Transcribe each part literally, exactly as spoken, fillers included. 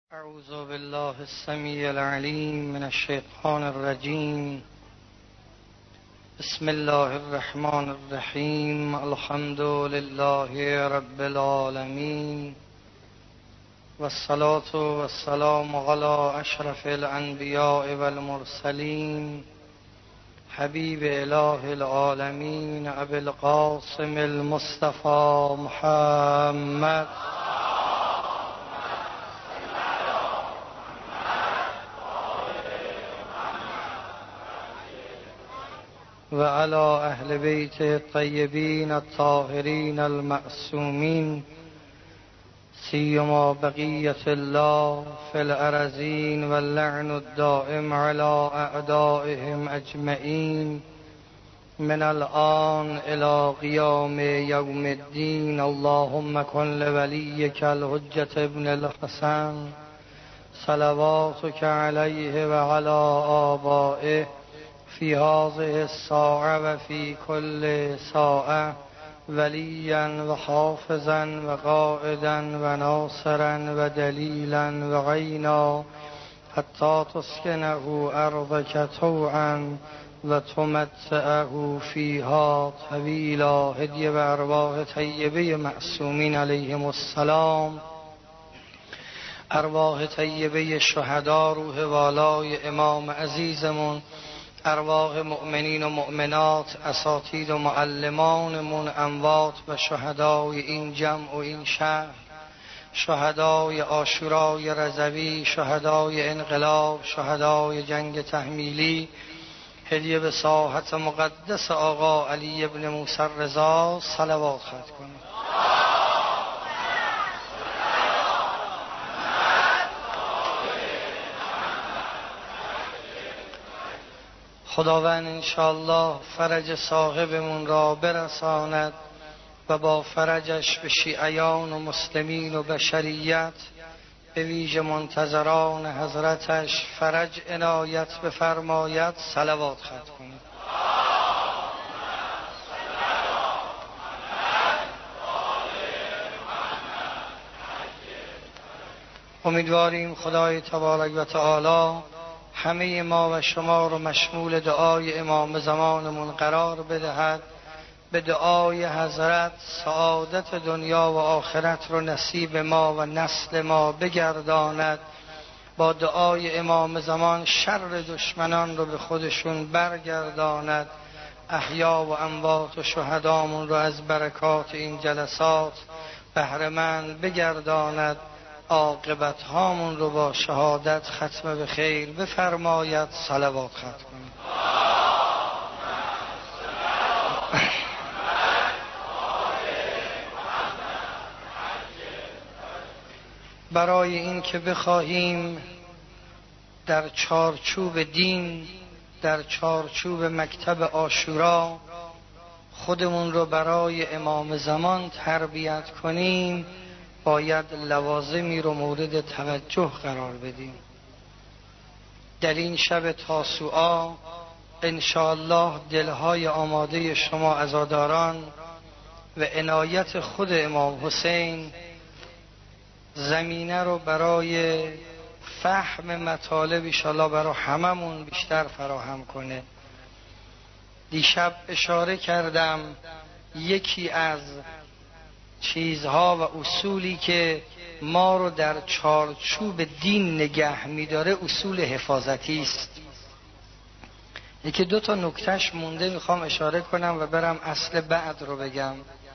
اعوذ بالله السمیع العلیم من الشیطان الرجیم. بسم الله الرحمن الرحیم. الحمد لله رب العالمین والصلاة والسلام علی اشرف الانبیاء والمرسلین حبیب اله العالمین ابی القاسم المصطفى محمد و علی اهل بیت الطیبین الطاهرین المعصومین سیما بقیت الله فی الارضین واللعن الدائم علی اعدائهم اجمعین من الآن الی قیام یوم الدین. اللهم کن لولیک الحجة ابن الحسن صلواتک علیه و علی آبائه فی هذه الساعة و فی کل ساعة ولیا و حافظا و قائدا و ناصرا و دلیلا و عینا حتی تسکنه ارضک طوعا و تمتعه فیها طویلا. هدیه به ارواح طیبه معصومین علیهم السلام، ارواح طیبه شهدا، روح والای امام عزیزمون، ارواح مؤمنین و مؤمنات، اساتید و معلمانمون، اموات و شهدای این جمع و این شهر، شهدای عاشورای رضوی، شهدای انقلاب، شهدای جنگ تحمیلی. هدیه به ساحت مقدس آقا علی ابن موسی رضا صلوات ختم کنید. خداوند انشاءالله فرج صاحبمون را برساند و با فرجش به شیعیان و مسلمین و بشریت به ویژه منتظران حضرتش فرج عنایت بفرماید. صلوات ختم کنید. امیدواریم خدای تبارک و تعالی همه ما و شما رو مشمول دعای امام زمانمون قرار بدهد، به دعای حضرت سعادت دنیا و آخرت رو نصیب ما و نسل ما بگرداند، با دعای امام زمان شر دشمنان رو به خودشون برگرداند، احیا و اموات و شهدامون رو از برکات این جلسات بهره‌مند بگرداند، عاقبت هامون رو با شهادت ختم به خیر بفرماید. صلوات ختم کنید. برای این که بخواهیم در چارچوب دین، در چارچوب مکتب عاشورا خودمون رو برای امام زمان تربیت کنیم، باید لوازمی رو مورد توجه قرار بدیم. در این شب تاسوعا انشاءالله دلهای آماده شما عزاداران و عنایت خود امام حسین زمینه رو برای فهم مطالب انشاءالله برای هممون بیشتر فراهم کنه. دیشب اشاره کردم یکی از چیزها و اصولی که ما رو در چارچوب دین نگه می‌داره اصول حفاظتی است. یکی دو تا نکتهش مونده میخوام اشاره کنم و برم اصل بعد رو بگم.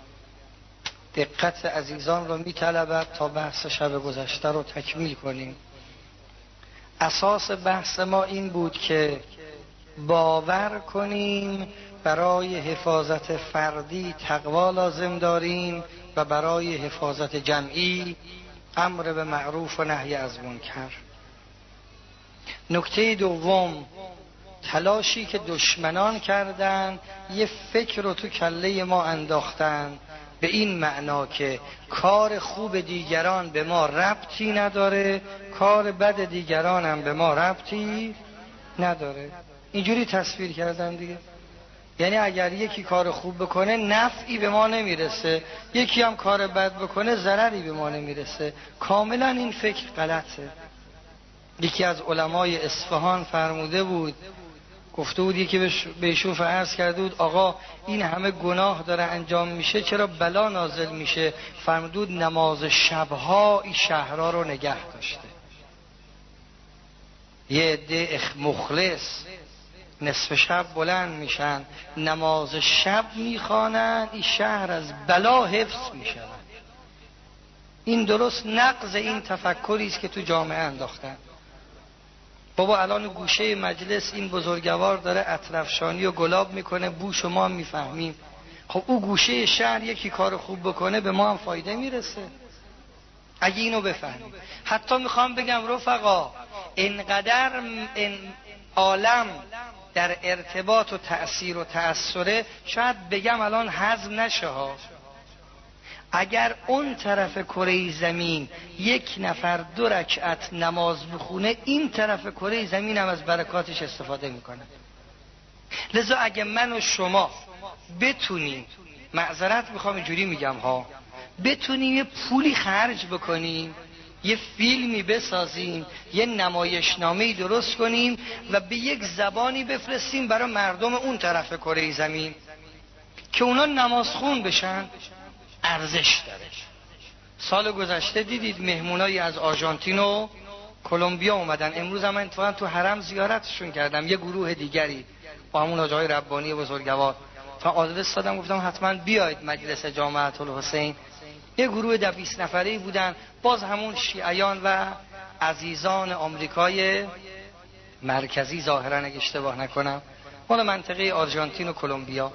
دقت عزیزان رو میطلبد تا بحث شب گذشته رو تکمیل کنیم. اساس بحث ما این بود که باور کنیم برای حفاظت فردی تقوا لازم داریم و برای حفاظت جمعی امر به معروف و نهی از منکر. نکته دوم، تلاشی که دشمنان کردن یه فکر رو تو کله ما انداختن به این معنا که کار خوب دیگران به ما ربطی نداره، کار بد دیگران هم به ما ربطی نداره. اینجوری تصویر کردن دیگه. یعنی اگر یکی کار خوب بکنه نفعی به ما نمیرسه، یکی هم کار بد بکنه ضرری به ما نمیرسه. کاملا این فکر غلطه. یکی از علمای اصفهان فرموده بود، گفته بود یکی بهشون عرض کرده بود آقا این همه گناه داره انجام میشه، چرا بلا نازل میشه؟ فرموده بود نماز شبها این شهرها رو نگه داشته. یه عده مخلص نصف شب بلند میشن، نماز شب میخوانن، این شهر از بلا حفظ میشن. این درست نقض این تفکری است که تو جامعه انداختن. بابا الان گوشه مجلس این بزرگوار داره اطرفشانی و گلاب میکنه، بو شما هم میفهمیم. خب او گوشه شهر یکی کار خوب بکنه به ما هم فایده میرسه اگه اینو بفهمیم. حتی میخوام بگم رفقا، اینقدر این عالم در ارتباط و تأثیر و تأثره، شاید بگم الان هضم نشه ها، اگر اون طرف کره زمین یک نفر دو رکعت نماز بخونه، این طرف کره زمین هم از برکاتش استفاده میکنه. لذا اگه من و شما بتونیم، معذرت میخوام اینجوری میگم ها، بتونیم یه پولی خرج بکنیم، یه فیلمی بسازیم، یه نمایشنامه‌ای درست کنیم و به یک زبانی بفرستیم برای مردم اون طرف کره زمین که اونا نمازخون بشن، ارزش داره. سال گذشته دیدید مهمونایی از آرژانتین و کلمبیا اومدن، امروز هم من اتفاقا تو حرم زیارتشون کردم، یه گروه دیگری با همون آقای ربانی بزرگوار، تا آدرس دادم گفتم حتما بیاید مجلس جامعه الحسین. یه گروه ده بیست نفری بودن، باز همون شیعیان و عزیزان آمریکای مرکزی ظاهرا اگه اشتباه نکنم، مال منطقه آرژانتین و کلمبیا،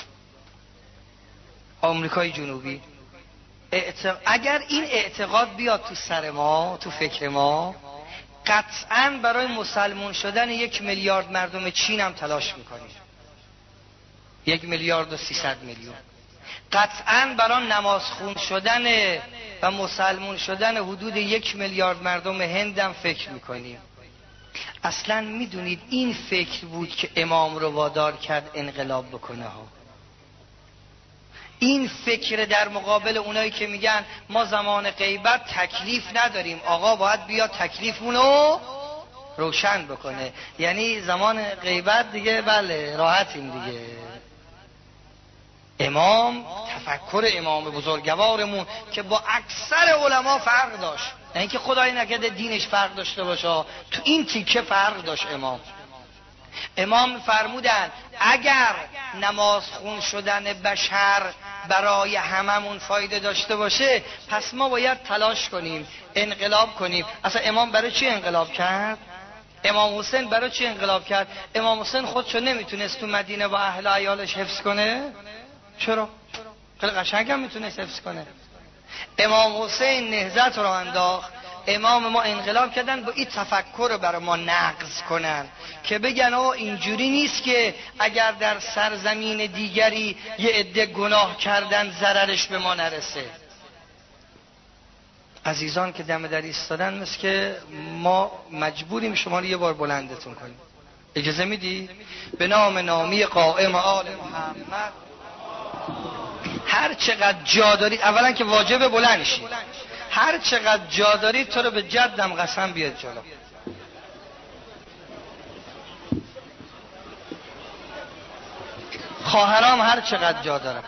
آمریکای جنوبی. اعتق... اگر این اعتقاد بیاد تو سر ما، تو فکر ما، قطعاً برای مسلمون شدن یک میلیارد مردم چین هم تلاش میکنیم، یک میلیارد و سیصد میلیون. قطعاً برای نماز خون شدن و مسلمون شدن حدود یک میلیارد مردم هند هم فکر میکنیم. اصلاً میدونید این فکر بود که امام رو وادار کرد انقلاب بکنه ها. این فکر در مقابل اونایی که میگن ما زمان غیبت تکلیف نداریم، آقا باید بیا تکلیفمونو روشن بکنه. یعنی زمان غیبت دیگه بله راحتیم دیگه. امام، تفکر امام بزرگوارمون که با اکثر علما فرق داشت، نه اینکه خدای نکرده دینش فرق داشته باشه، تو این تیکه فرق داشت. امام امام فرمودن اگر نماز خون شدن بشر برای هممون فایده داشته باشه، پس ما باید تلاش کنیم، انقلاب کنیم. اصلا امام برای چی انقلاب کرد؟ امام حسین برای چی انقلاب کرد؟ امام حسین خودشو نمیتونست تو مدینه با اهل عیالش حفظ کنه؟ چرا؟ خیلی قشنگ هم میتونست حفظ کنه. امام حسین نهضت رو انداخت، امام ما انقلاب کردن با این تفکر رو برای ما نقض کنن که بگن آقا اینجوری نیست که اگر در سرزمین دیگری یه عده گناه کردن ضررش به ما نرسه. عزیزان که دم در ایستادن، مثل که ما مجبوریم شما رو یه بار بلندتون کنیم. اجازه میدی؟ به نام نامی قائم آل محمد. هر چقدر جا دارید، اولا که واجب بلند شید، هر چقدر جا دارید تو رو به جدم قسم بیاد جلو. خواهرام هر چقدر جا دارم،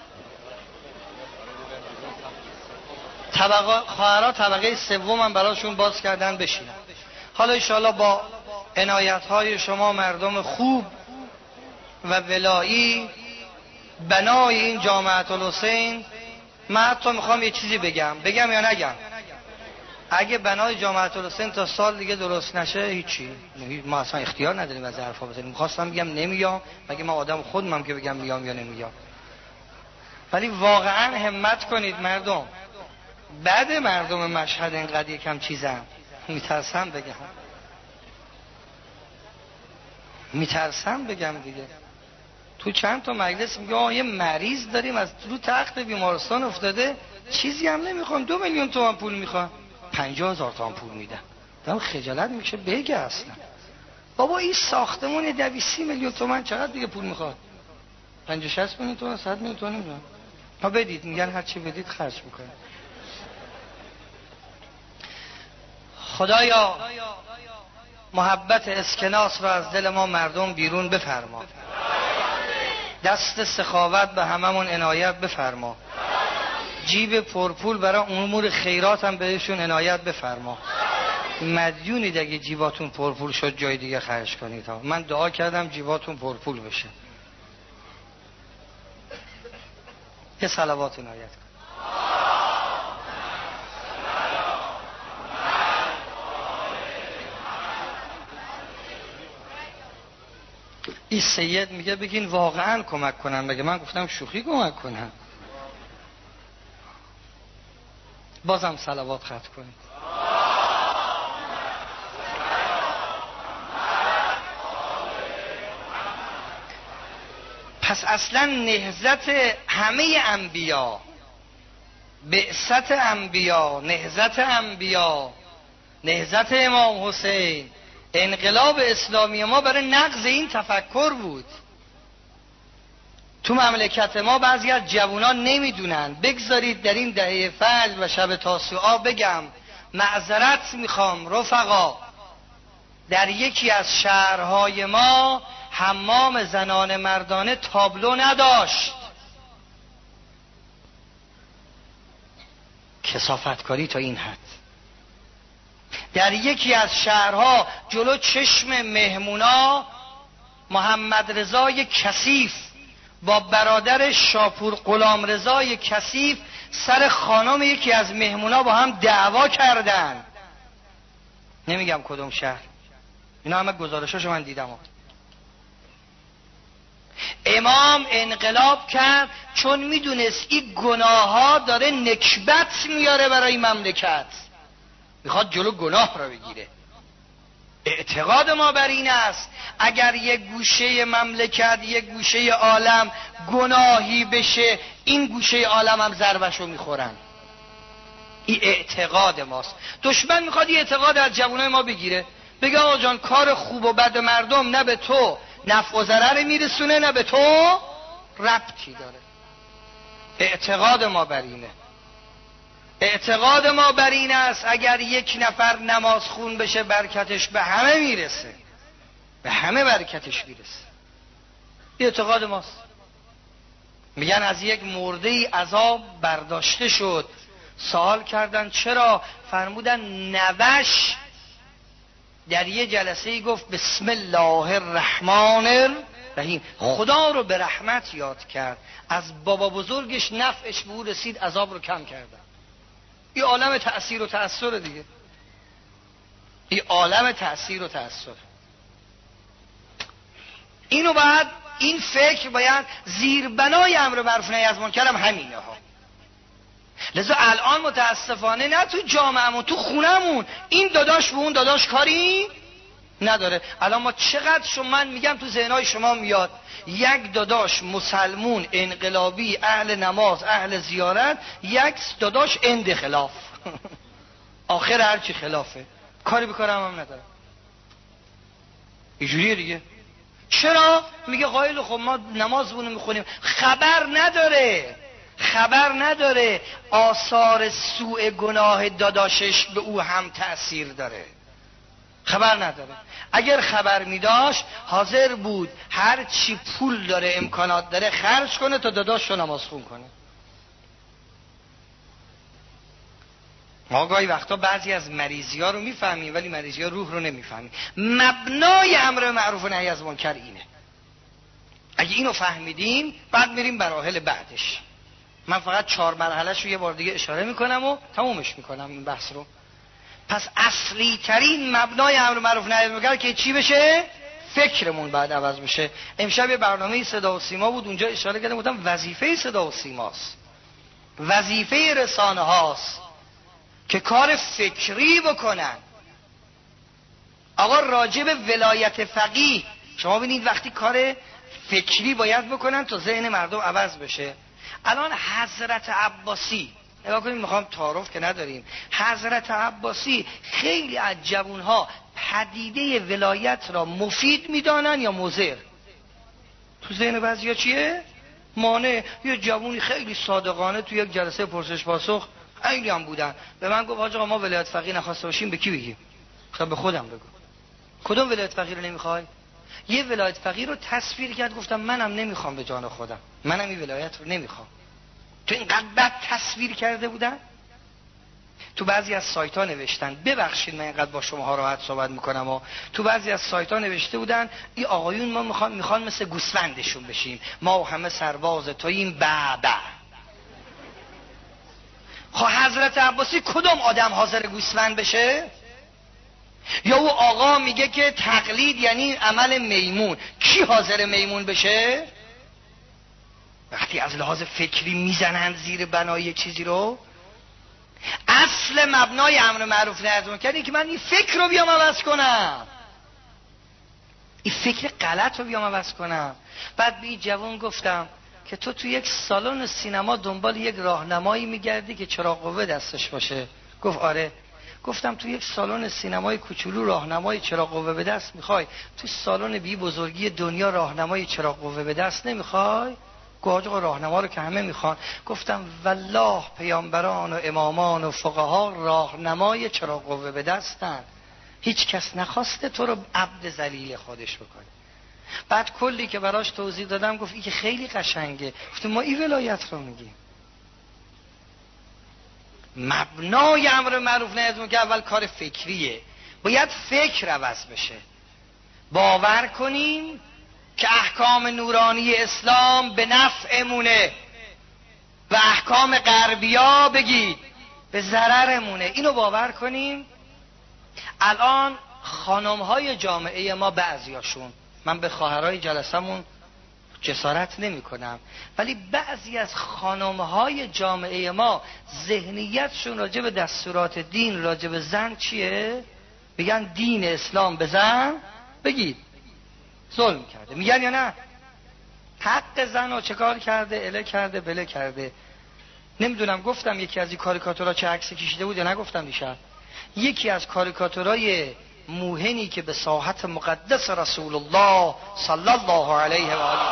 طبقه خواهرها طبقه سوم هم براشون باز کردن بشینن. حالا انشاءالله با عنایت های شما مردم خوب و ولایی بنای این جامعه الحسین، من حتی میخوام یه چیزی بگم بگم یا نگم؟ اگه بنای جامعه الحسین تا سال دیگه درست نشه هیچی، ما اصلا اختیار نداریم از حرفا بزنیم. میخواستم بگم نمیام، مگه ما آدم خودمم که بگم میام یا نمیام. ولی واقعا همت کنید مردم. بعد مردم مشهد اینقدر یکم چیزم، میترسم بگم میترسم بگم دیگه. تو چند تا مجلس میگه آه یه مریض داریم از رو تخت بیمارستان افتاده، چیزی هم نمیخوام، دو میلیون تومان پول میخوام، پنجاه هزار تومان پول میدم. دم خجالت میشه بگه اصلا. بابا این ساختمون دویست میلیون تومان چقدر دیگه پول میخواد؟ پنجاه شصت میلیون تومان، صد میلیون تومان نمیدونم. ها بدید، میگن هر چی بدید خرج میکنه. خدایا محبت اسکناس را از دل ما مردم بیرون بفرما. دست سخاوت به هممون عنایت بفرما. جیب پرپول برای امور خیرات هم بهشون عنایت بفرما. مدیونید اگه جیباتون پرپول شد جای دیگه خرج کنید ها. من دعا کردم جیباتون پرپول بشه. یه صلوات عنایت کن. این سید میگه بگین واقعا کمک کنم، بگه من گفتم شوخی کمک کنم. بازم صلوات ختم کنید. پس اصلا نهضت همه انبیا، بعثت انبیا، نهضت انبیا، نهضت امام حسین، انقلاب اسلامی ما برای نقض این تفکر بود. تو مملکت ما بعضی از جوانان نمیدونن. بگذارید در این دهه فجر و شب تاسوعا بگم معذرت میخوام رفقا، در یکی از شهرهای ما حمام زنان مردانه تابلو نداشت. کثافتکاری تا این حد. در یکی از شهرها جلو چشم مهمونا محمد رضای کثیف با برادر شاپور غلام رضای کثیف سر خانم یکی از مهمونا با هم دعوا کردن. نمیگم کدوم شهر، اینا همه گزارشاشو من دیدم. امام انقلاب کرد چون میدونست این گناه ها داره نکبت میاره برای مملکت، میخواد جلو گناه را بگیره. اعتقاد ما بر این است اگر یک گوشه مملکت، یک گوشه عالم گناهی بشه، این گوشه عالم هم ضربشو میخورن. این اعتقاد ماست. دشمن میخواد این اعتقاد از جوانای ما بگیره، بگه آقا جان کار خوب و بد مردم نه به تو نفع و ضرر میرسونه نه به تو ربطی داره. اعتقاد ما بر اینه. اعتقاد ما بر این است اگر یک نفر نماز خون بشه برکتش به همه میرسه، به همه برکتش میرسه. اعتقاد ماست. میگن از یک مرده ای عذاب برداشته شد. سوال کردن چرا؟ فرمودن نوش در یه جلسه ای گفت بسم الله الرحمن الرحیم، خدا رو به رحمت یاد کرد، از بابا بزرگش نفعش به او رسید، عذاب رو کم کردن. این عالم تأثیر و تأثیر دیگه. این عالم تأثیر و تأثیر. اینو بعد این فکر باید زیربنای امر معروف نهی از منکر هم همینه ها. لذا الان متاسفانه نه تو جامعهمون، تو خونمون این داداش به اون داداش کاری نداره. الان ما چقدر شما، من میگم تو ذهنهای شما میاد یک داداش مسلمون انقلابی اهل نماز اهل زیارت، یک داداش اند خلاف آخر هرچی خلافه، کاری بکنم هم نداره. اینجوریه دیگه. چرا؟ میگه قایل خب ما نمازمونو میخونیم. خبر نداره، خبر نداره آثار سوء گناه داداشش به او هم تأثیر داره. خبر نداره. اگر خبر میداشت حاضر بود هر چی پول داره امکانات داره خرج کنه تا داداش رو نماز خون کنه. ما گاهی وقتا بعضی از مریضی ها رو میفهمیم ولی مریضی ها روح رو نمیفهمیم. مبنای امر معروف و نهی از منکر اینه. اگه اینو فهمیدیم بعد میریم مراحل بعدش. من فقط چهار مرحله‌اش رو یه بار دیگه اشاره میکنم و تمومش میکنم این بحث رو. پس اصلی ترین مبنای امر معروف نهی از منکر که چی بشه؟ فکرمون بعد عوض بشه. امشب یه برنامه صدا و سیما بود، اونجا اشاره کردم گفتم وظیفه صدا و سیماست، وظیفه رسانه هاست که کار فکری بکنن. آقا راجع به ولایت فقیه شما ببینید وقتی کار فکری باید بکنن تا ذهن مردم عوض بشه. الان حضرت عباسی نگاه کنیم، میخوام تعارف که نداریم، حضرت عباسی خیلی از جوانها پدیده ولایت را مفید میدانن یا مضر؟ تو ذهن بعضیا چیه؟ مانع. یه جوونی خیلی صادقانه تو یک جلسه پرسش پاسخ خیلی هم بودن به من گفت حاج آقا ما ولایت فقیه نخواسته باشیم به کی بگیم؟ خب به خودم بگو. کدوم ولایت فقیه رو نمیخوای؟ یه ولایت فقیه رو تصویر کرد، گفتم منم نمیخوام به جان خودم، منم این ولایت رو نمیخوام. تو اینقدر بد تصویر کرده بودن. تو بعضی از سایت ها نوشتن، ببخشید من اینقدر با شما ها راحت صحبت میکنم و تو بعضی از سایت ها نوشته بودن این آقایون ما میخوان میخوان مثل گوسفندشون بشیم، ما همه سرباز توییم بابا. خب حضرت عباسی کدوم آدم حاضر گوسفند بشه؟ یا او آقا میگه که تقلید یعنی عمل میمون، کی حاضر میمون بشه؟ وقتی از لحاظ فکری میزنن زیر بنای چیزی رو، اصل مبنای امر معروف نهی از منکر اینه که من این فکر رو بیام عوض کنم، این فکر غلط رو بیام عوض کنم. بعد به این جوان گفتم که تو تو یک سالن سینما دنبال یک راهنمایی میگردی که چراغ قوه دستش باشه. گفت آره. گفتم تو یک سالن سینمای کوچولو راهنمای چراغ قوه به دست میخوای، تو سالن بی بزرگی دنیا راهنمای چراغ قوه به دست نمیخوای؟ گفت آقا راهنما رو که همه میخوان. گفتم والله پیامبران و امامان و فقها راهنمای چراغ قوه به دستن، هیچ کس نخواسته تو رو عبد ذلیل خودش بکنه. بعد کلی که براش توضیح دادم گفت این که خیلی قشنگه. گفتم ما این ولایت رو میگیم. مبنای امر معروف نهی از منکر که اول کار فکریه، باید فکر عوض بشه. باور کنیم که احکام نورانی اسلام به نفعمونه و احکام غربیا بگید به ضررمونه. اینو باور کنیم. الان خانم‌های جامعه ما بعضیاشون، من به خواهرای جلسمون جسارت نمی کنم، ولی بعضی از خانم‌های جامعه ما ذهنیتشون راجع به دستورات دین راجع به زن چیه؟ بگن دین اسلام به زن بگید ظلم کرده. میگن یا نه؟ حق زن رو چه کار کرده؟ اله کرده بله کرده. نمیدونم گفتم یکی از این کاریکاتورها چه عکسی کشیده بود یا نگفتم دیشب. یکی از کاریکاتورهای موهنی که به ساحت مقدس رسول الله صلی الله علیه و آله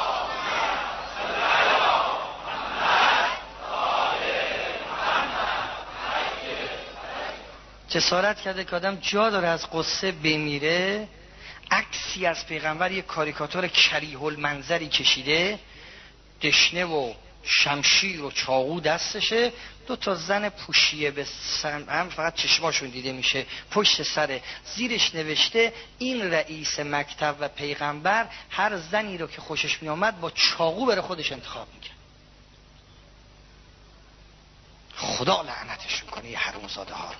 جسارت کرده که آدم جا داره از قصه بمیره، عکسی از پیغمبر یک کاریکاتور کریه المنظری کشیده، دشنه و شمشیر و چاقو دستشه، دو تا زن پوشیه به سن هم فقط چشماشون دیده میشه پشت سر، زیرش نوشته این رئیس مکتب و پیغمبر هر زنی رو که خوشش میامد با چاقو بره خودش انتخاب میکرد. خدا لعنتشون کنه یه حرومزاده ها رو.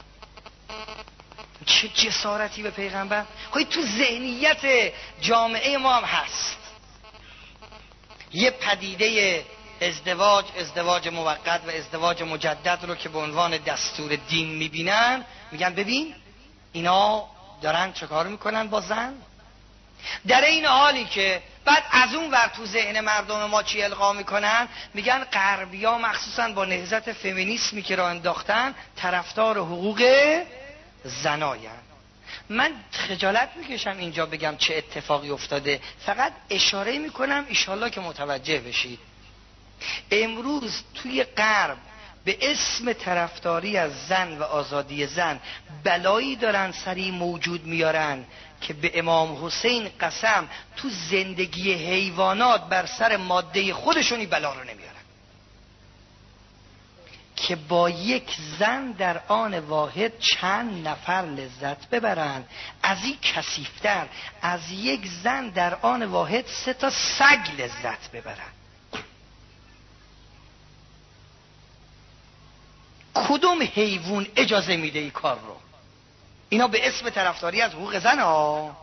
چه جسارتی به پیغمبر. خواهی تو ذهنیت جامعه ما هم هست یه پدیده ازدواج، ازدواج موقت و ازدواج مجدد رو که به عنوان دستور دین میبینن، میگن ببین اینا دارن چه کار میکنن با زن. در این حالی که بعد از اون ور تو ذهن مردم ما چی القا میکنن؟ میگن غربیا مخصوصا با نهضت فمینیسمی که را انداختن طرفدار حقوق زناین. من خجالت میکشم اینجا بگم چه اتفاقی افتاده، فقط اشاره میکنم ایشالله که متوجه بشید. امروز توی غرب به اسم طرفداری از زن و آزادی زن بلایی دارن سری موجود میارن که به امام حسین قسم تو زندگی حیوانات بر سر ماده خودشونی بلا رو نمیارن که با یک زن در آن واحد چند نفر لذت ببرن. از این کثیفتر از یک زن در آن واحد سه تا سگ لذت ببرن. کدوم حیوان اجازه میده این کار رو؟ اینا به اسم طرفداری از حقوق زن ها.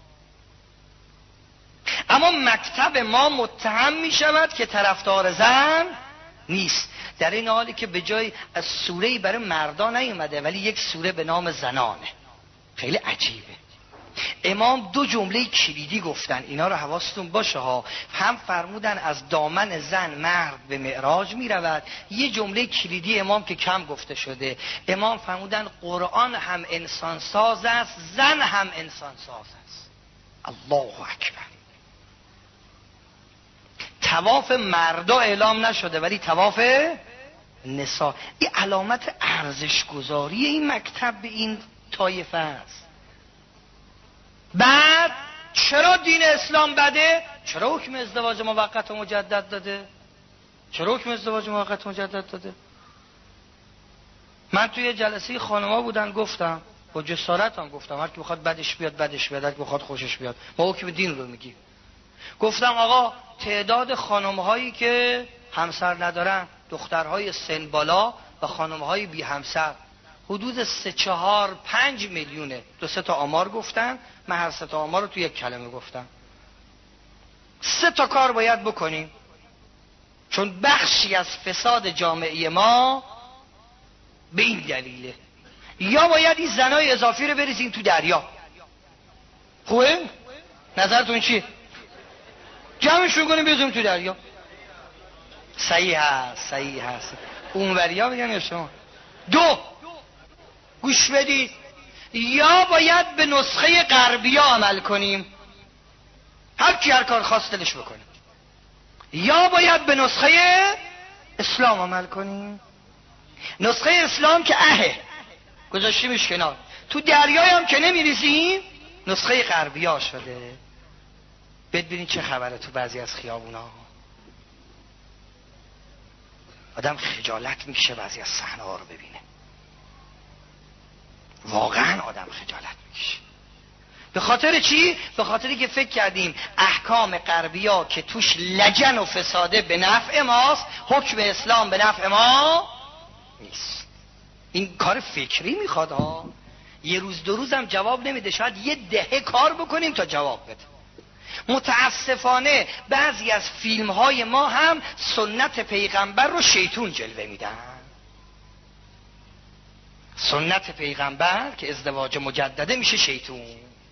اما مکتب ما متهم میشود که طرفدار زن نیست، در این حالی که به جای از سوره‌ای برای مردا نیومده ولی یک سوره به نام زنانه. خیلی عجیبه. امام دو جمله کلیدی گفتن، اینا رو حواستون باشه ها. هم فرمودن از دامن زن مرد به معراج می رود. یه جمله کلیدی امام که کم گفته شده، امام فرمودن قرآن هم انسان ساز است، زن هم انسان ساز است. الله اکبر. طواف مردا اعلام نشده ولی طواف نساء. این علامت ارزش گذاری این مکتب به این طایفه است. بعد چرا دین اسلام بده؟ چرا حکم ازدواج موقت و مجدد داده؟ چرا حکم ازدواج موقت و مجدد داده؟ من توی جلسه خانما بودن گفتم، با جسارت هم گفتم، هر کی بخواد بدش بیاد بدش بیاد، هر کی بخواد خوشش بیاد، ما حکم دین رو میگیم. گفتم آقا تعداد خانم‌هایی که همسر ندارن، دخترهای سن بالا و خانم‌های بی همسر، حدود سه چهار پنج میلیونه. دو سه تا آمار گفتن، من هر سه تا آمار رو توی یک کلمه گفتم. سه تا کار باید بکنیم، چون بخشی از فساد جامعه ما به این دلیله. یا باید این زنای اضافی رو بریزیم تو دریا. خوبه؟ نظرتون چیه؟ جمعشون کنیم بریزیم تو دریا. صحیح هست، صحیح هست. اونوریا بگن یا شما؟ دو، گوش بدید، یا باید به نسخه غربیا عمل کنیم، هر کی هر کار خواست دلش بکنه، یا باید به نسخه اسلام عمل کنیم. نسخه اسلام که اهه گذاشتیمش کنار، تو دریای هم که نمیریزیم، نسخه غربیا شده. ببینید چه خبره تو بعضی از خیابونا، آدم خجالت میکشه بعضی از صحنه ها رو ببینه، واقعا آدم خجالت میکشه. به خاطر چی؟ به خاطری که فکر کردیم احکام غربیا که توش لجن و فساده به نفع ماست، حکم اسلام به نفع ما نیست. این کار فکری میخواد ها، یه روز دو روزم جواب نمیده، شاید یه دهه کار بکنیم تا جواب بده. متاسفانه بعضی از فیلم های ما هم سنت پیغمبر رو شیطون جلوه میدن. سنت پیغمبر که ازدواج مجدده میشه شیطون.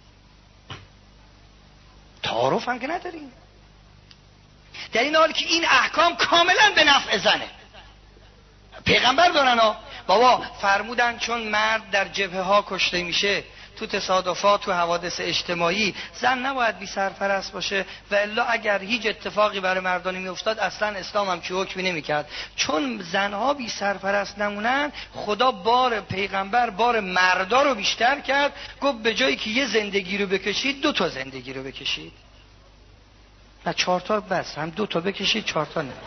تعارف هم که نداریم، در این حال که این احکام کاملا به نفع زنه. پیغمبر دارن ها، بابا فرمودن چون مرد در جبهه ها کشته میشه، تو تصادفات، تو حوادث اجتماعی، زن نباید بی سرپرست باشه، و الا اگر هیچ اتفاقی برای مردان میافتاد اصلا اسلام هم چه حکمی نمیکرد. چون زنها بی سرپرست نمونن، خدا بار پیغمبر بار مردا رو بیشتر کرد، گفت به جایی که یه زندگی رو بکشید دو تا زندگی رو بکشید. نه چهار تا بس، هم دو تا بکشید، چهار تا نه.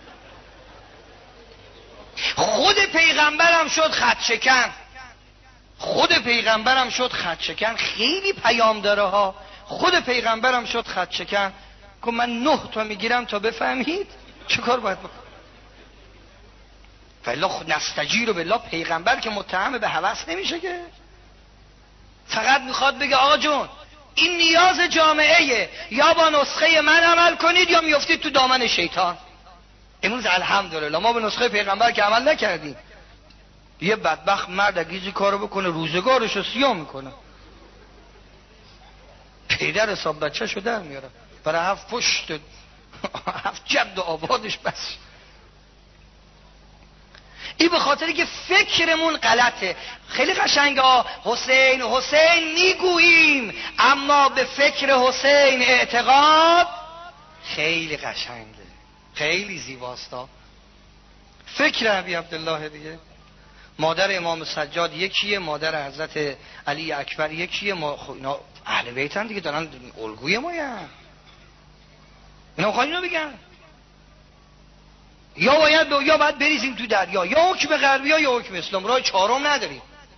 خود پیغمبرم شد خط شکن، خود پیغمبرم شد خط شکن. خیلی پیام داره ها. خود پیغمبرم شد خط شکن که من نه تا میگیرم تا بفهمید چه کار باید بکنم. فالله نستجیر بالله، پیغمبر که متهم به هوس نمیشه که، فقط میخواد بگه آقا جون این نیاز جامعه، یا با نسخه من عمل کنید یا میافتید تو دامن شیطان. امروز الحمدلله ما به نسخه پیغمبر که عمل نکردیم. یه بدبخت مرد اگه کارو بکنه روزگارش رو سیاه میکنه، پدر حساب بچه شو در میاره برای هفت پشت هفت جد و آبادش بس. این به خاطری که فکرمون غلطه. خیلی قشنگه حسین حسین میگوییم، اما به فکر حسین اعتقاد خیلی قشنگه، خیلی زیباستا. فکر ابی عبدالله دیگه، مادر امام سجاد یکیه، مادر حضرت علی اکبر یکیه. ما خب اینا اهل بیتن دیگه، دارن الگوی ما یا اینا خواهی اینو بگن. یا باید ب... یا باید بریزیم تو دریا، یا حکم غربی ها یا حکم اسلام، راه چهارم نداریم.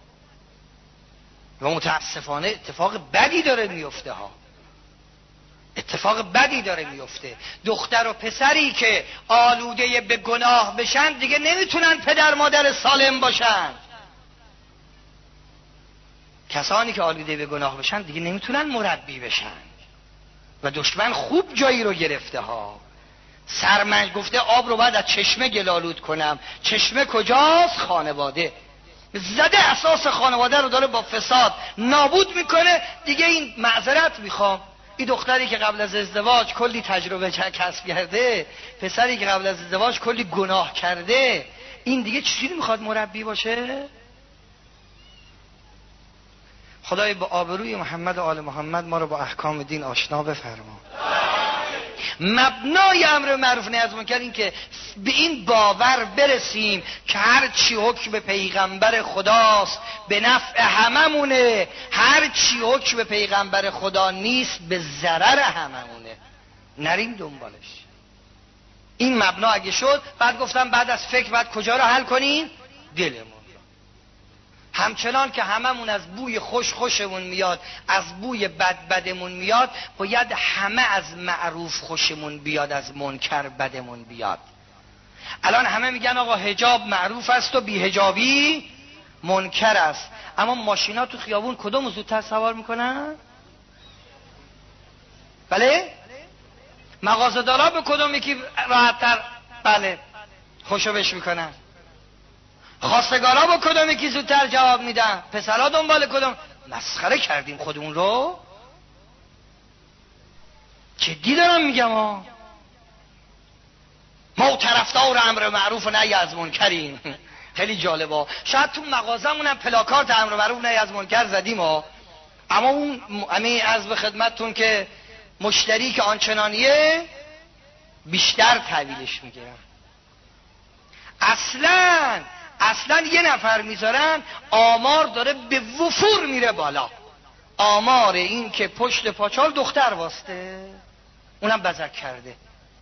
و متاسفانه اتفاق بدی داره میفته ها، اتفاق بدی داره میفته. دختر و پسری که آلوده به گناه بشن دیگه نمیتونن پدر مادر سالم باشن. کسانی که آلوده به گناه بشن دیگه نمیتونن مربی بشن. و دشمن خوب جایی رو گرفته ها. سرمنش گفته آب رو باید از چشمه گلالود کنم. چشمه کجاست؟ خانواده. زده اساس خانواده رو داره با فساد نابود میکنه. دیگه این معذرت میخوام، این دختری که قبل از ازدواج کلی تجربه کسب کرده، پسری که قبل از ازدواج کلی گناه کرده، این دیگه چجوری میخواد مربی باشه؟ خدای با آبروی محمد و آل محمد ما رو با احکام دین آشنا بفرما. مبنای امر معروف نهی از منکر این که به این باور برسیم که هر چی حکم به پیغمبر خداست به نفع هممونه، هر چی حکم به پیغمبر خدا نیست به ضرر هممونه، نریم دنبالش. این مبنا اگه شد، بعد گفتم بعد از فکر بعد کجا رو حل کنیم؟ دلمون. همچنان که هممون از بوی خوش خوشمون میاد، از بوی بد بدمون میاد، باید همه از معروف خوشمون بیاد، از منکر بدمون بیاد. الان همه میگن آقا حجاب معروف است و بی حجابی منکر است، اما ماشینا تو خیابون کدوم زودتر سوار میکنن؟ بله؟ مغازه‌دارا به کدوم یکی راحت‌تر بله خوشو بش میکنن؟ خواستگارا با کدوم یکی زودتر جواب میدن؟ پسرا دنبال کدوم؟ مسخره کردیم خودمون رو. جدی دارم میگم ها، ما طرفدار امر معروف و نهی از منکریم. خیلی جالبه، شاید تو مغازمون هم پلاکارت امر معروف نهی از منکر زدیم ها، اما اون همین عرض به خدمتتون که مشتری که آنچنانیه بیشتر تحویلش میگیرن. اصلا اصلا یه نفر میذارن، آمار داره به وفور میره بالا، آمار این که پشت پاچال دختر واسطه اونم بزک کرده.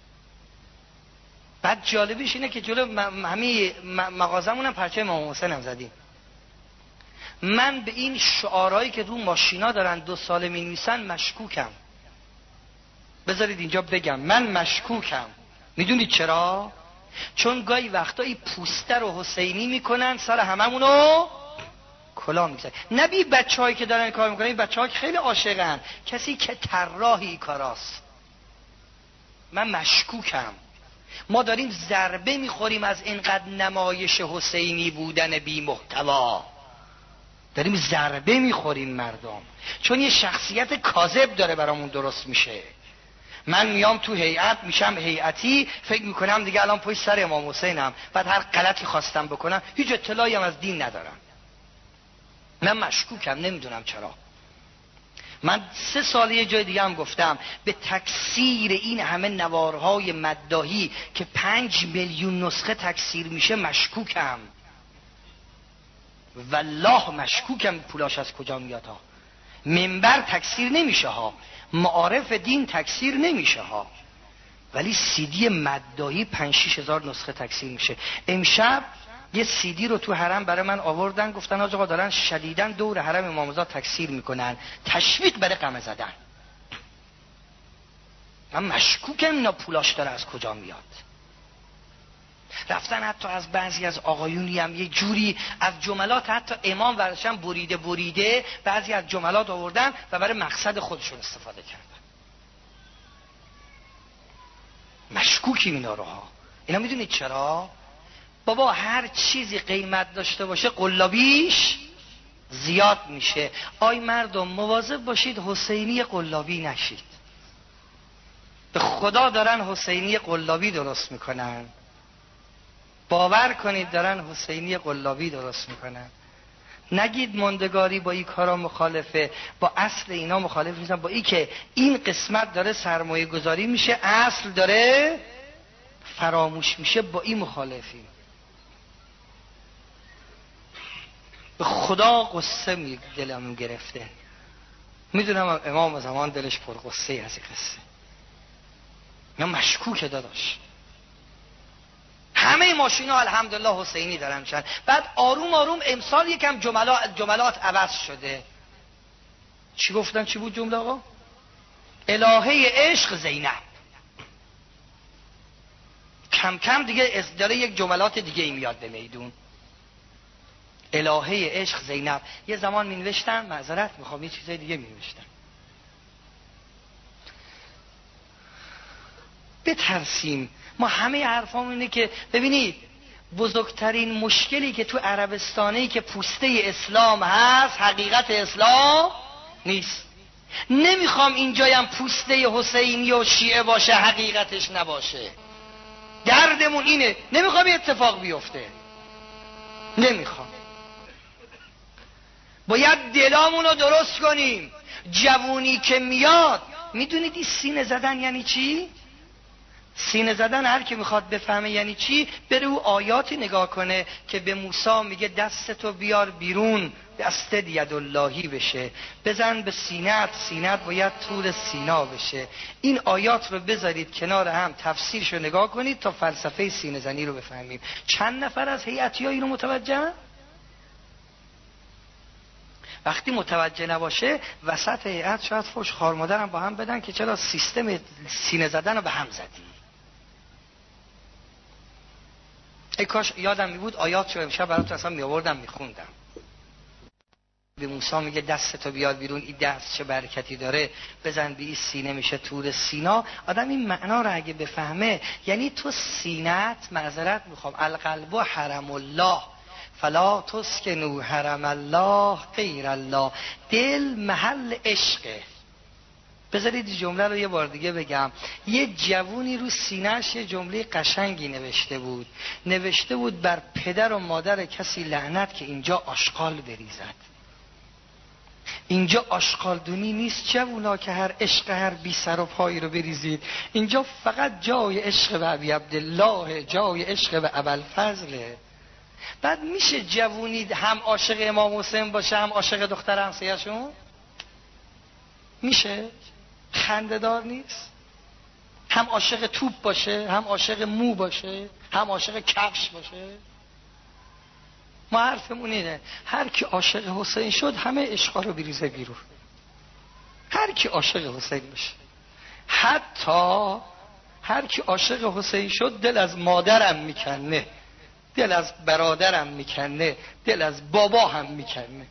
بعد جالبیش اینه که جلو همه مغازمونم پرچه امام حسین هم زدیم. من به این شعارهایی که رو ماشینا دارن دو ساله می نویسن مشکوکم. بذارید اینجا بگم من مشکوکم. میدونید چرا؟ چون گاهی وقتایی پوسته رو حسینی میکنن، سر هممونو کلا میزنن. نبی بچه‌هایی که دارن کار میکنن، این بچه‌ها که خیلی عاشقن، کسی که طراحی کاراست. من مشکوکم. ما داریم ضربه میخوریم از اینقدر نمایش حسینی بودن بی محتوا، داریم ضربه میخوریم مردم، چون یه شخصیت کاذب داره برامون درست میشه. من میام تو هیئت میشم هیئتی، فکر میکنم دیگه الان پشت سر امام حسینم، بعد هر غلطی خواستم بکنم هیچ اطلاعی هم از دین ندارم. من مشکوکم، نمیدونم چرا. من سه سال یه جای دیگه هم گفتم به تکثیر این همه نوارهای مداحی که پنج میلیون نسخه تکثیر میشه مشکوکم، والله مشکوکم. پولاش از کجا میاد ها؟ منبر تکثیر نمیشه ها، معارف دین تکثیر نمیشه ها، ولی سیدی مداحی پنج شیش هزار نسخه تکثیر میشه. امشب یه سیدی رو تو حرم برای من آوردن، گفتن آقا دارن شدیداً دور حرم امام رضا تکثیر میکنن، تشویق برای قمه زدن. من مشکوکم اینا پولاش داره از کجا میاد. رفتن حتی از بعضی از آقایونی هم یه جوری از جملات حتی امام ورشن بریده بریده بعضی از جملات آوردن و برای مقصد خودشون استفاده کردن. مشکوکیم اینا رو ها. اینا میدونید چرا؟ بابا هر چیزی قیمت داشته باشه قلابیش زیاد میشه. آی مردم مواظب باشید حسینی قلابی نشید. به خدا دارن حسینی قلابی درست میکنن، باور کنید دارن حسینی قلابی درست میکنن. نگید ماندگاری با این کارا مخالفه، با اصل اینا مخالف نیستن، با این که این قسمت داره سرمایه گذاری میشه، اصل داره فراموش میشه، با این مخالفیم. به خدا قصه می دلم گرفته. میدونم امام زمان دلش پر قصه از این قصه. یا مشکوکه داداش. همه ماشینا الحمدلله حسینی دارن شن. بعد آروم آروم امسال یکم جملات جملات عوض شده. چی گفتن؟ چی بود جمله آقا؟ الهه عشق زینب. کم کم دیگه داره یک جملات دیگه ای میاد به میدون. الهه عشق زینب. یه زمان می نوشتم، معذرت میخوام، یه چیزای دیگه می نوشتم. بترسیم. ما همه حرفامون اینه که ببینید بزرگترین مشکلی که تو عربستانی که پوسته اسلام هست حقیقت اسلام نیست. نمیخوام اینجایم پوسته حسینی و شیعه باشه حقیقتش نباشه. دردمون اینه، نمیخوام اتفاق بیفته، نمیخوام. باید دلامون رو درست کنیم. جوونی که میاد، میدونید این سینه زدن یعنی چی؟ سینه زدن هر کی میخواد بفهمه یعنی چی، بره او آیاتی نگاه کنه که به موسی میگه دستتو بیار بیرون، دست یداللهی بشه، بزن به سینه‌ات، سینه‌ات باید طول سینا بشه. این آیات رو بذارید کنار هم، تفسیرشو نگاه کنید تا فلسفه سینه زنی رو بفهمیم. چند نفر از هیئتی‌ها اینو متوجه؟ وقتی متوجه نباشه وسط هیئت شاید فوش خار مادرم با هم بدن که چرا سیستم سینه زدن رو به هم زدی. ای کاش یادم می بود آیات رو امشب براتون اصلا می آوردم می خوندم. به موسی میگه دستتو بیاد بیرون، این دست چه برکتی داره، بزن به این سینه میشه طور سینا. آدم این معنا رو اگه بفهمه یعنی تو سینت، معذرت میخوام، القلب و حرم الله فلا تسکنوا حرم الله غیر الله، دل محل عشقه. بذارید این جمله رو یه بار دیگه بگم. یه جوونی رو سینه‌اش یه جمله قشنگی نوشته بود، نوشته بود بر پدر و مادر کسی لعنت که اینجا آشغال بریزد. اینجا آشغالدونی نیست جوونا که هر عشق هر بی سر و پایی رو بریزید. اینجا فقط جای عشق به ابی عبدالله، جای عشق به ابوالفضله. بعد میشه جوونی هم عاشق امام حسین باشه هم عاشق دختر همسایه‌شون؟ میشه؟ خنده‌دار نیست؟ هم عاشق توپ باشه هم عاشق مو باشه هم عاشق کفش باشه؟ ما حرفمون اینه هر کی عاشق حسین شد همه عشقا رو بریزه بیرون. هر کی عاشق حسین بشه، حتی هر کی عاشق حسین شد دل از مادرم میکنه، دل از برادرم میکنه، دل از بابا هم میکنه.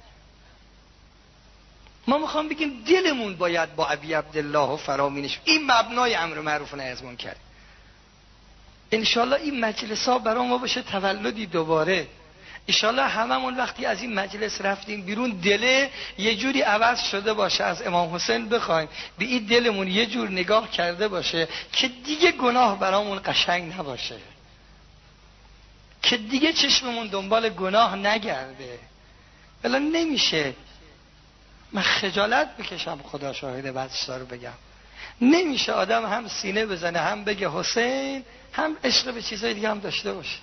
ما میخوام بگیم دلمون باید با ابی عبدالله و فرامینش. این مبنای امر معروف و نهی از منکر. انشالله این مجلس ها برای ما باشه تولدی دوباره. انشالله هممون وقتی از این مجلس رفتیم بیرون دله یه جوری عوض شده باشه، از امام حسین بخوایم به این دلمون یه جور نگاه کرده باشه که دیگه گناه برامون قشنگ نباشه، که دیگه چشممون دنبال گناه نگرده. ولی نمیشه، من خجالت بکشم خدا شاهده بعضی‌ها رو بگم، نمیشه آدم هم سینه بزنه هم بگه حسین هم عشق به چیزای دیگه هم داشته باشه.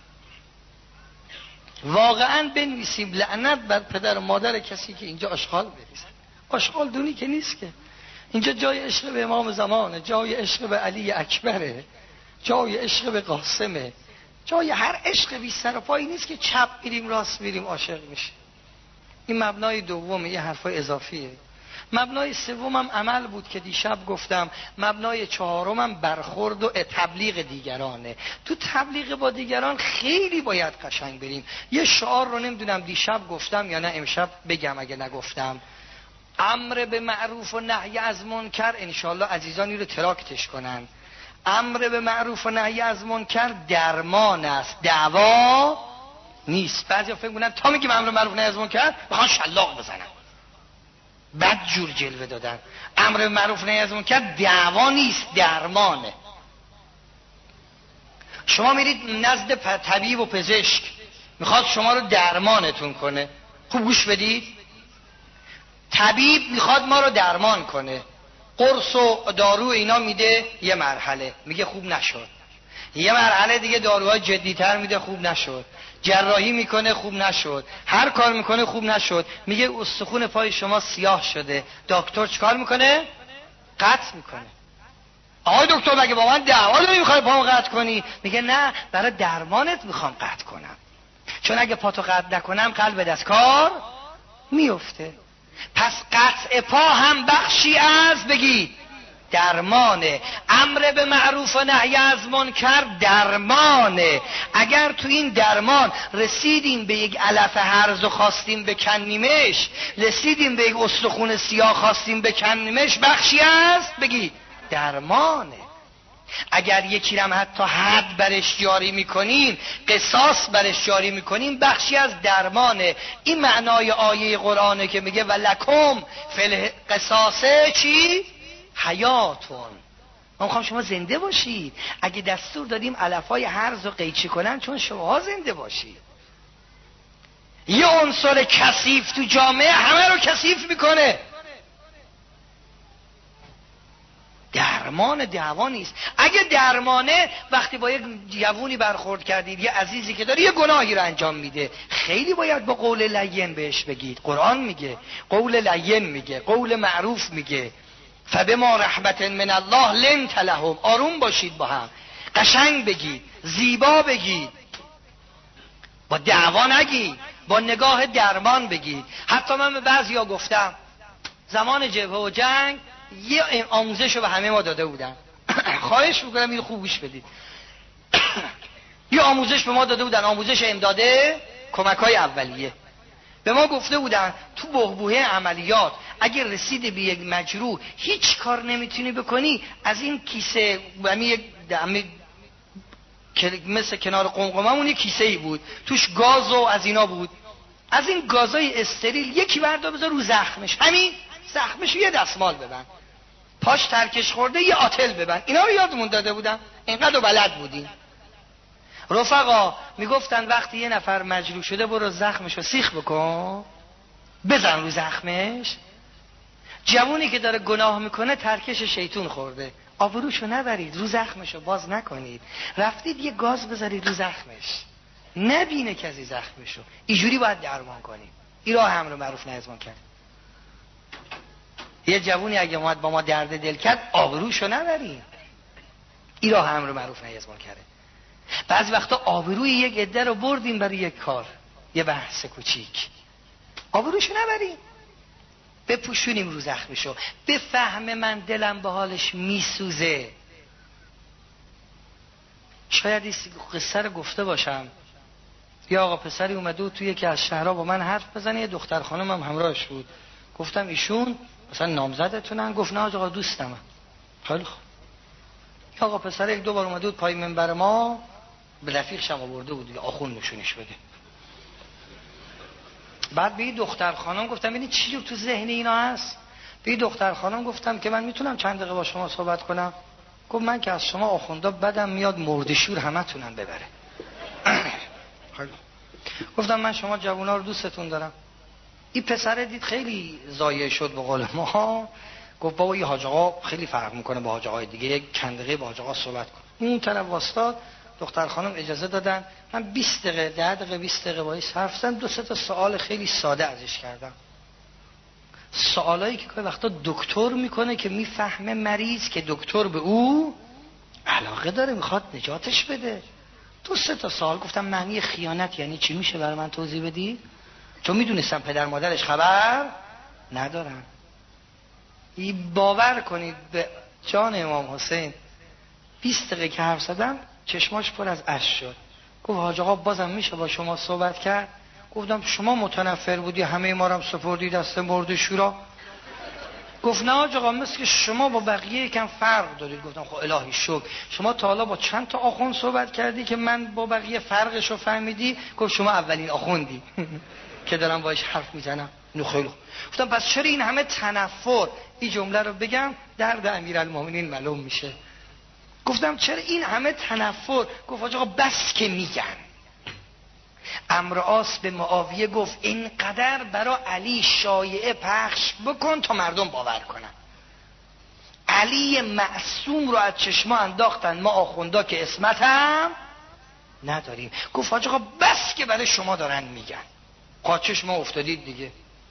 واقعا بنویسیم لعنت بر پدر و مادر کسی که اینجا آشغال بریزه. آشغال دونی که نیست که اینجا جای عشق به امام زمانه، جای عشق به علی اکبره، جای عشق به قاسمه، جای هر عشق بی سر و پایی نیست که چپ میریم راست میریم عاشق میشه. این مبنای دومه، یه حرفای اضافیه. مبنای سومم عمل بود که دیشب گفتم. مبنای چهارمم برخورد و تبلیغ دیگرانه. تو تبلیغ با دیگران خیلی باید قشنگ بریم. یه شعار رو نمیدونم دیشب گفتم یا نه امشب بگم اگه نگفتم. امر به معروف و نهی از منکر، انشالله عزیزانی رو تراکتش کنن. امر به معروف و نهی از منکر درمان است، دعوا نیست. بعضیا فکر می‌کنن تا میگیم امر به معروف و نهی از منکر بخوان شلاق بزنن، بد جور جلوه دادن. امر به معروف و نهی از منکر دعوا نیست، درمانه. شما میرید نزد طبیب و پزشک، میخواد شما رو درمانتون کنه. خوب گوش بدید، طبیب میخواد ما رو درمان کنه، قرص و دارو اینا میده، یه مرحله میگه خوب نشد، یه مرحله دیگه داروهای جدیتر میده، خوب نشد، جراحی میکنه خوب نشد، هر کار میکنه خوب نشد، میگه استخون پای شما سیاه شده. دکتر چیکار میکنه؟ قطع میکنه. آقای دکتر مگه با من دعوا داری میخوای پامو قطع کنی؟ میگه نه، برای درمانت میخوام قطع کنم، چون اگه پاتو قطع نکنم قلب دست کار میفته. پس قطع پا هم بخشی از بگید درمانه. امر به معروف و نهی از منکر درمانه. اگر تو این درمان رسیدیم به یک علف هرز و خواستیم بکنیمش، رسیدیم به یک استخون سیاه خواستیم بکنیمش، بخشی از بگید درمانه. اگر یکی رم حتی حد برش جاری میکنیم، قصاص برش جاری میکنیم، بخشی از درمانه. این معنای آیه قرآنه که میگه ولکم فی القصاص چی؟ حیاتون. ما میخوام شما زنده باشید. اگه دستور دادیم علفای هرز و قیچی کنن چون شما زنده باشید. یه عنصر کثیف تو جامعه همه رو کثیف میکنه. درمان دعوا نیست. اگه درمانه، وقتی با یک جوونی برخورد کردید، یه عزیزی که داره یه گناهی رو انجام میده، خیلی باید با قول لین بهش بگید. قرآن میگه قول لین، میگه قول معروف، میگه فبما رحمت من الله لنت لهم. آروم باشید با هم، قشنگ بگید، زیبا بگید، با دعوا نگید، با نگاه درمان بگید. حتی من به بعضیا گفتم زمان جبهه و جنگ یه آموزش رو به همه ما داده بودن، خواهش میکنم این خوب گوش بدید. یه آموزش به ما داده بودن، آموزش امداده کمک‌های اولیه. به ما گفته بودن تو بحبوحه عملیات اگه رسیدی به یک مجروح هیچ کار نمیتونی بکنی، از این کیسه همین مثل کنار قمقممون یه کیسه ای بود، توش گاز و از اینا بود، از این گازای استریل یکی بردار بذار رو زخمش، همین زخمش یه دستمال ببند، پاش ترکش خورده یه آتل ببند. اینا رو یادمون داده بودن، اینقدر بلد بودیم. رفقا میگفتن وقتی یه نفر مجروح شده برو زخمشو سیخ بکن، بزن رو زخمش. جوونی که داره گناه میکنه ترکش شیطون خورده، آبروشو نبرید، رو زخمشو باز نکنید، رفتید یه گاز بذارید رو زخمش، نبینه کسی زخمشو. اینجوری باید درمان کنید. این راه امر معروف نهی از منکر. یه جوونی اگه اومد با ما درد دل کرد آبروشو نبرید، این راه امر معروف نهی از منکره. بعضی وقتا آبروی یک عده رو بردیم برای یک کار، یه بحث کوچیک، آبروشو نبریم، بپوشونیم رو زخمشو. به فهم من دلم به حالش میسوزه. شاید این قصه رو گفته باشم. یه آقا پسری اومده و توی یکی از شهرها با من حرف بزنه، یه دختر خانم هم همراهش بود. گفتم ایشون مثلا نامزدتونن؟ گفت نه آقا دوستمه. خیلی خوب. آقا پسر یک دو بار اومده بود پای منبر ما، به رفیقش هم آورده بود آخوند نشونش بده. بعد به این دختر خانم گفتم ببین چی جو تو ذهن اینا هست. به این دختر خانم گفتم که من میتونم چند دقیقه با شما صحبت کنم؟ گفت من که از شما آخوندا بدم میاد مردشور همتونم ببره. گفتم من شما جوونا رو دوستتون دارم. این پسر دید خیلی ضایع شد به قول ما، گفت بابا این حاج آقا خیلی فرق میکنه با حاج آقای دیگه، یک چند دقیقه با حاج آقا صحبت کن. اون طرف واسطاد، دختر خانم اجازه دادن، من بیست دقیقه ده دقیقه بیست دقیقه باهاش حرف زدم. دو سه تا سوال خیلی ساده ازش کردم، سوالایی که گاهی وقتا دکتر میکنه که میفهمه مریض که دکتر به او علاقه داره، میخواد نجاتش بده. دو سه تا سوال گفتم معنی خیانت یعنی چی، میشه برای من توضیح بدی؟ چون میدونستم پدر مادرش خبر ندارن. این باور کنید به جان امام حسین، بیست دقیقه که حرف زدم چشماش پر از اشک شد. گفت حاج آقا بازم میشه با شما صحبت کرد؟ گفتم شما متنفر بودی همه ما رو هم سپردی دست مردشورا. گفت نه حاج آقا مثل که شما با بقیه یکم فرق دارید. گفتم خب الهی شکر، شما تا حالا با چند تا آخوند صحبت کردی که من با بقیه فرقش رو فهمیدی؟ گفت شما اولین آخوندی که دارم باش حرف میزنم. اینو خیلی خوب. گفتم پس چرا این همه تنفر؟ این جمله رو بگم درد امیرالمومنین معلوم میشه. گفتم چرا این همه تنفر؟ گفت حاج آقا بس که میگن. عمرو عاص به معاویه گفت اینقدر برای علی شایعه پخش بکن تا مردم باور کنن. علی معصوم رو از چشما انداختن، ما آخوندا که اسمت هم نداریم. گفت حاج آقا بس که برای شما دارن میگن، قاچش ما افتادید دیگه.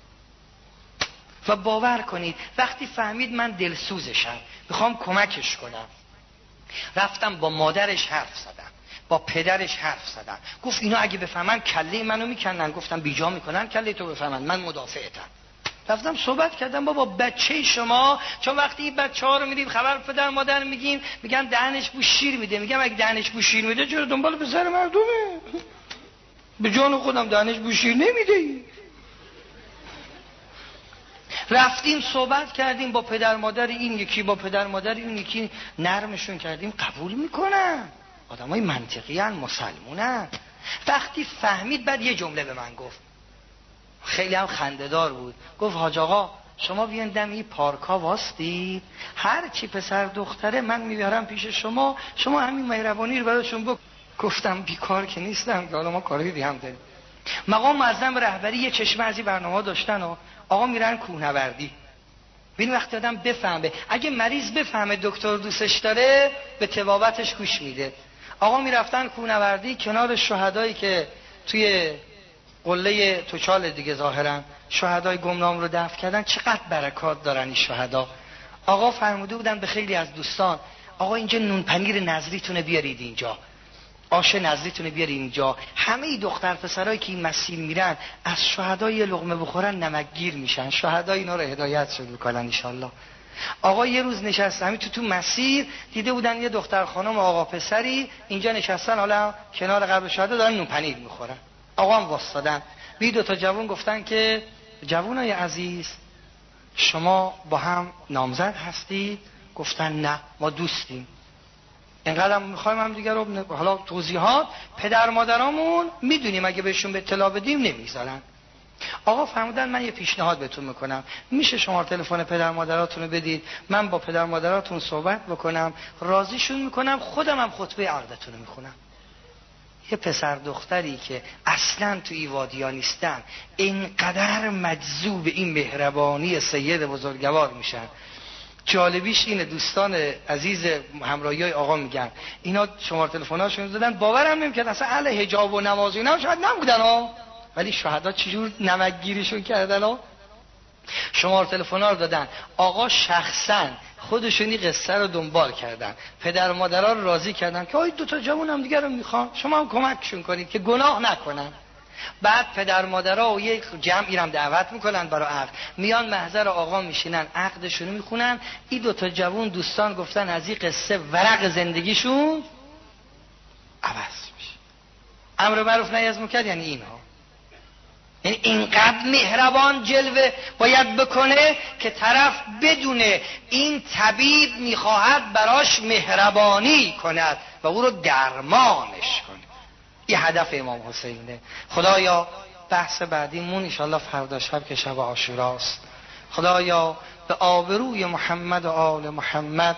و باور کنید وقتی فهمید من دلسوزشم، میخوام کمکش کنم، رفتم با مادرش حرف زدم، با پدرش حرف زدم. گفت اینا اگه بفهمن کله منو میکنن. گفتم بیجا میکنن کله تو بفهمن، من مدافعتم. رفتم صحبت کردم بابا بچه شما، چون وقتی این بچه ها رو میریم خبر پدر مادر میگیم میگن دهنش بو شیر میده. میگم اگه دهنش بو شیر میده چرا دنبال پسر مردمه؟ به جان خودم دهنش بو شیر نمیده. رفتیم صحبت کردیم با پدر مادر این یکی، با پدر مادر این یکی، نرمشون کردیم، قبول میکنن. آدمای منطقی هن، مسلمونن. وقتی فهمید بعد یه جمله به من گفت، خیلی هم خنده‌دار بود. گفت حاج آقا شما بیان دم این پارکا واسطید، هر چی پسر دختره من میبرم پیش شما، شما همین مهربانی رو براشون بکن. گفتم بیکار که نیستم که حالا ما کاری دیگه هم داریم. مقام معظم رهبری یه چشمه از این برنامه داشتن و آقا میرن کوهنوردی. ببین وقتی آدم بفهمه، اگه مریض بفهمه دکتر دوستش داره به طبابتش گوش میده. آقا میرفتن کوهنوردی کنار شهدایی که توی قله توچال دیگه ظاهرا شهدای گمنام رو دفن کردن، چقدر برکات دارن این شهدا. آقا فرموده بودن به خیلی از دوستان، آقا اینجا نون پنیر نظریتونه بیارید اینجا، آش نظریتونه بیارید اینجا. همه ای دختر پسرایی که این مسیر میرن از شهدا یه لقمه بخورن نمکگیر میشن. شهدا اینا رو هدایت شد میکنن ان شاءالله. آقا یه روز نشست همین تو تو مسیر دیده بودن یه دختر خانم آقا پسری اینجا نشستن، حالا کنار قبر شهدا دارن نون پنیر میخورن. آقا هم واسطادن. بی دو تا جوان گفتن که جوانای عزیز شما با هم نامزد هستی؟ گفتن نه ما دوستیم. اینقدر میخوایم هم دیگه رو، حالا توضیحات پدر مادرامون میدونیم اگه بهشون به اطلاع بدیم نمیذارن. آقا فرمودن من یه پیشنهاد بهتون میکنم، میشه شما تلفن پدر مادراتون رو بدید من با پدر مادراتون صحبت بکنم، راضیشون میکنم، خودم هم خطبه عقدتون رو میخونم. یه پسر دختری که اصلا تو ایوادیا نیستن اینقدر مجذوب این مهربانی سید بزرگوار میشن. جالبیش اینه دوستان عزیز همراهی های آقا میگن اینا شماره تلفن‌هاشون دادن، باورم نمیکرد اصلا اهل حجاب و نماز و اینا شاید نبودن ها، ولی شهدا چجور نمکگیریشون کردن ها. شماره تلفن‌ها رو دادن، آقا شخصا خودشونی قصه رو دنبال کردن، پدر و مادرها رو راضی کردن که آی دو تا جوون هم دیگه رو میخوان، شما هم کمکشون کنید که گناه نکنن. بعد پدر مادرها و یک جمعی هم دعوت میکنن برای عقد، میان محضر آقا میشینن عقدشون رو میخونن. این دو تا جوون دوستان گفتن از این قصه ورق زندگیشون عوض میشه. امر معروف نهی از منکر یعنی اینها، یعنی اینقدر مهربان جلوه باید بکنه که طرف بدونه این طبیب میخواهد براش مهربانی کند و او رو درمانش کنه. این هدف امام حسینه. خدایا بحث بعدیمون انشالله فردا شب که شب عاشوراست، خدایا به آبروی محمد و آل محمد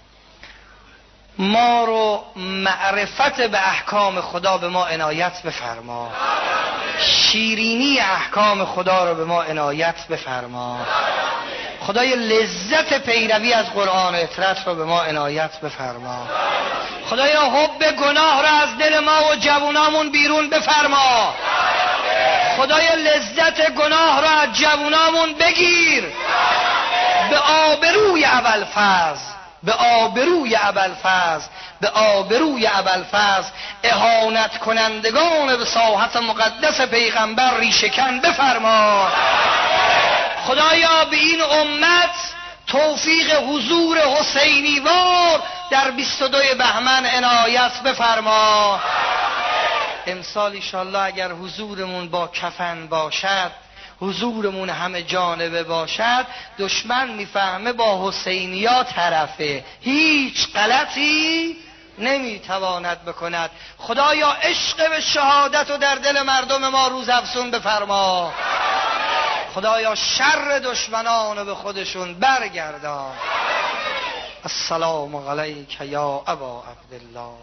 ما رو معرفت به احکام خدا به ما عنایت بفرما، شیرینی احکام خدا رو به ما عنایت بفرما. خدای لذت پیروی از قرآن و اطرت رو به ما عنایت بفرما. خدایا حب گناه رو از دل ما و جوونامون بیرون بفرما. خدای لذت گناه رو از جوونامون بگیر. به آبروی ابوالفضل، به آبروی ابوالفضل، به آبروی ابوالفضل اهانت کنندگان به ساحت مقدس پیغمبر ریشه‌کن بفرما. خدایا به این امت توفیق حضور حسینی وار در بیست و دو بهمن عنایت بفرما. امسال انشالله اگر حضورمون با کفن باشد، حضورمون همه جانبه باشد، دشمن میفهمه با حسینیا طرفه، هیچ غلطی نمیتواند بکند. خدایا عشق به شهادت و در دل مردم ما روز افزون بفرما. خدایا شر دشمنان به خودشون برگردان. السلام علیک یا ابا عبدالله.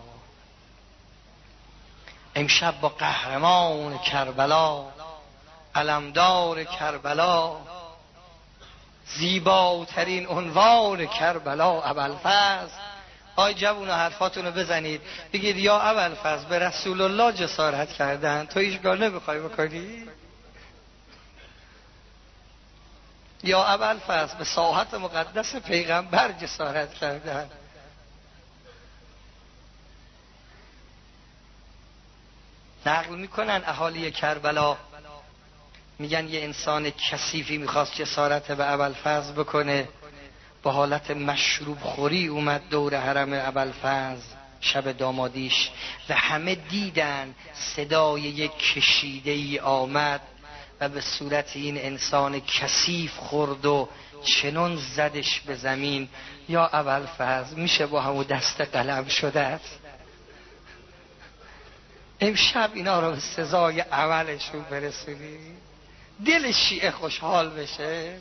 امشب با قهرمان کربلا، علمدار کربلا، زیباترین عنوان کربلا ابوالفضل. آی جوونا حرفاتونو بزنید بگید یا ابوالفضل به رسول الله جسارت کردن، تو هیچگاه نمیخوای بکنی؟ یا ابوالفضل به ساحت مقدس پیغمبر جسارت کردن. نقل میکنن اهالی کربلا میگن یه انسان کثیفی میخواست جسارت به ابوالفضل بکنه، با حالت مشروب خوری اومد دور حرم ابوالفضل شب دامادیش و همه دیدن صدای یک کشیده ای آمد و به صورت این انسان کثیف خورد و چنون زدش به زمین. یا ابوالفضل میشه با همون دست قلم شده است. امشب اینا رو به سزای عملشون برسونی، دل شیعه خوشحال بشه،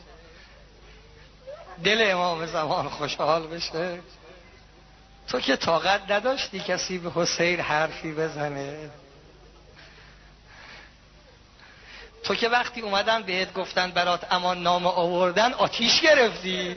دل امام زمان خوشحال بشه. تو که طاقت نداشتی کسی به حسین حرفی بزنه، تو که وقتی اومدن بهت گفتن برات امان نامه آوردن آتیش گرفتی.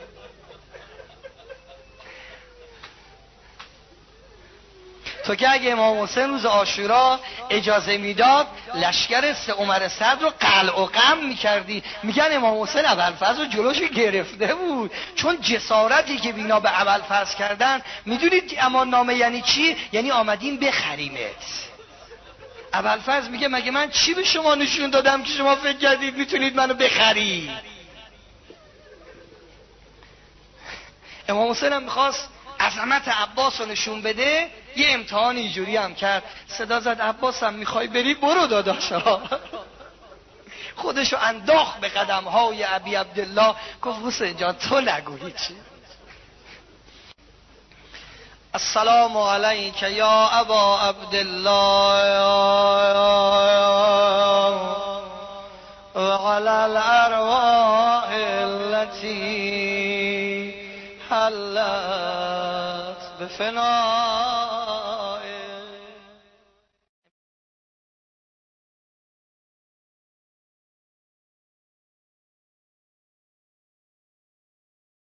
تو که اگه امام حسین روز عاشورا اجازه میداد لشکر سه عمر صدر رو قلع و قم میکردی. میگن امام حسین ابوالفضل رو جلوشو گرفته بود، چون جسارتی که بینا به ابوالفضل کردن. میدونید امان نامه یعنی چی؟ یعنی آمدین بخریمت. ابوالفضل میگه مگه من چی به شما نشون دادم که شما فکر کردید میتونید منو بخرید؟ امام حسین هم میخواست عظمت عباس رو نشون بده، یه امتحان اینجوری هم کرد. صدا زد عباس هم میخوای بری؟ برو داداشا. خودشو انداخت به قدم های ابی عبدالله، گفت حسین جان تو نگویی چی. السلام علیک یا ابا عبدالله و علی الارواح التي حلت بفنا